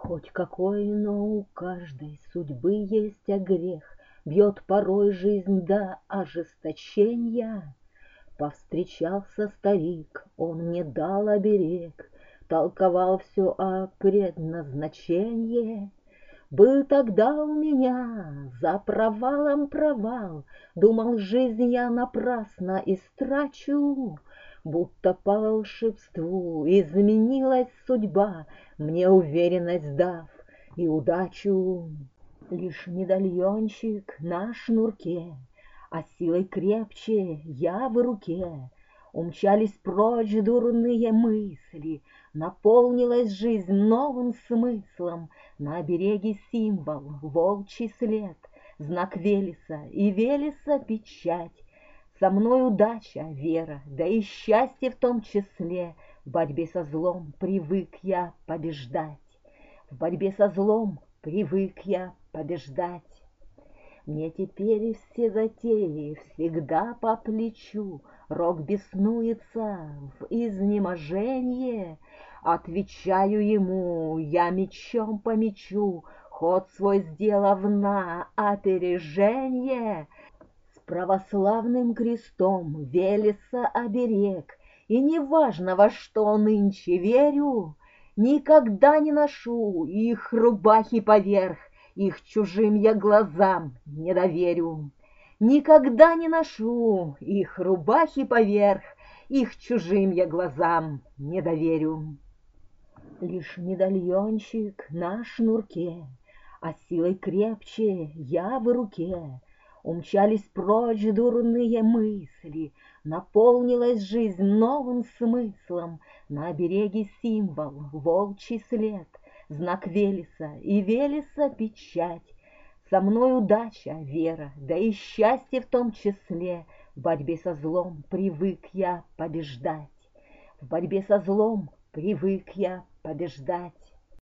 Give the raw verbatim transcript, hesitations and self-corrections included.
Хоть какой, но у каждой судьбы есть огрех, Бьет порой жизнь до ожесточения. Повстречался старик, он мне дал оберег, Толковал все о предназначении. Был тогда у меня за провалом провал, Думал, жизнь я напрасно истрачу, Будто по волшебству изменилась судьба, Мне уверенность дав и удачу. Лишь медальончик на шнурке, А силой крепче я в руке. Умчались прочь дурные мысли, Наполнилась жизнь новым смыслом. На береге символ, волчий след, Знак Велеса и Велеса печать. Со мной удача, вера, да и счастье в том числе. В борьбе со злом привык я побеждать. В борьбе со злом привык я побеждать. Мне теперь все затеи всегда по плечу, Рок беснуется в изнеможенье. Отвечаю ему я мечом по мечу, Ход свой сделав на опережение. С православным крестом Велеса оберег, И неважно, во что нынче верю, Никогда не ношу их рубахи поверх, Их чужим я глазам не доверю. Никогда не ношу их рубахи поверх, Их чужим я глазам не доверю. Лишь медальончик на шнурке, А силой крепче я в руке. Умчались прочь дурные мысли, Наполнилась жизнь новым смыслом. На береге символ, волчий след, Знак Велеса и Велеса печать. Со мной удача, вера, да и счастье в том числе. В борьбе со злом привык я побеждать. В борьбе со злом привык я побеждать.